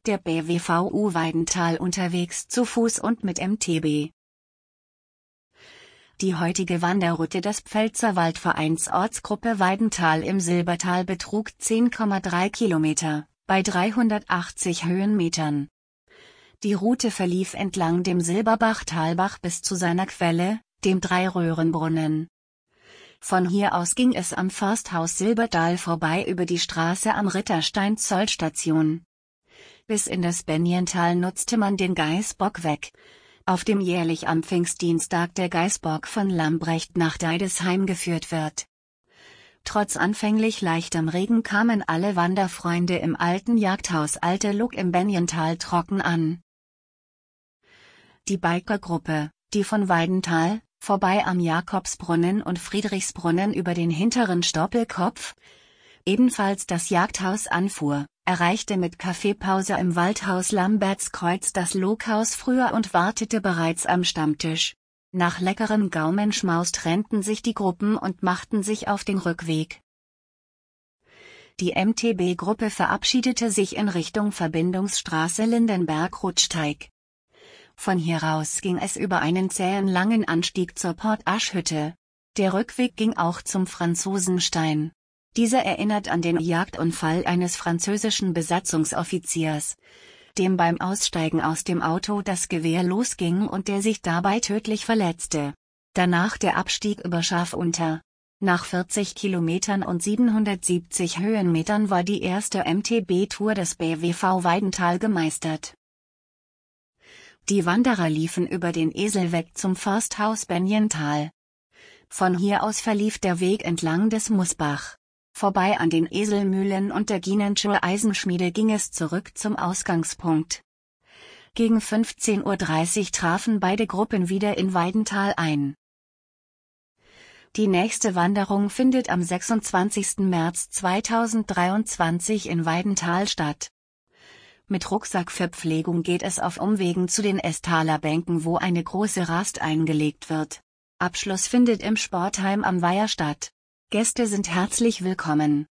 der BWVU Weidental unterwegs zu Fuß und mit MTB. Die heutige Wanderroute des Pfälzerwald-Vereins Ortsgruppe Weidental im Silbertal betrug 10,3 Kilometer, bei 380 Höhenmetern. Die Route verlief entlang dem Silberbach-Talbach bis zu seiner Quelle, dem Dreiröhrenbrunnen. Von hier aus ging es am Forsthaus Silbertal vorbei über die Straße am Ritterstein-Zollstation. Bis in das Benjental nutzte man den Geißbock-Weg, auf dem jährlich am Pfingstdienstag der Geißbock von Lambrecht nach Deidesheim geführt wird. Trotz anfänglich leichtem Regen kamen alle Wanderfreunde im alten Jagdhaus Alte Luck im Benjental trocken an. Die Bikergruppe, die von Weidental, vorbei am Jakobsbrunnen und Friedrichsbrunnen über den hinteren Stoppelkopf, ebenfalls das Jagdhaus anfuhr, erreichte mit Kaffeepause im Waldhaus Lambertskreuz das Lokhaus früher und wartete bereits am Stammtisch. Nach leckerem Gaumenschmaus trennten sich die Gruppen und machten sich auf den Rückweg. Die MTB-Gruppe verabschiedete sich in Richtung Verbindungsstraße Lindenberg-Rutsteig. Von hier aus ging es über einen zähen langen Anstieg zur Portaschhütte. Der Rückweg ging auch zum Franzosenstein. Dieser erinnert an den Jagdunfall eines französischen Besatzungsoffiziers, dem beim Aussteigen aus dem Auto das Gewehr losging und der sich dabei tödlich verletzte. Danach der Abstieg über Schafünter. Nach 40 Kilometern und 770 Höhenmetern war die erste MTB-Tour des BWV Weidental gemeistert. Die Wanderer liefen über den Eselweg zum Forsthaus Benjental. Von hier aus verlief der Weg entlang des Musbach. Vorbei an den Eselmühlen und der Gienenscher Eisenschmiede ging es zurück zum Ausgangspunkt. Gegen 15:30 Uhr trafen beide Gruppen wieder in Weidental ein. Die nächste Wanderung findet am 26. März 2023 in Weidental statt. Mit Rucksackverpflegung geht es auf Umwegen zu den Estaler Bänken, wo eine große Rast eingelegt wird. Abschluss findet im Sportheim am Weiher statt. Gäste sind herzlich willkommen.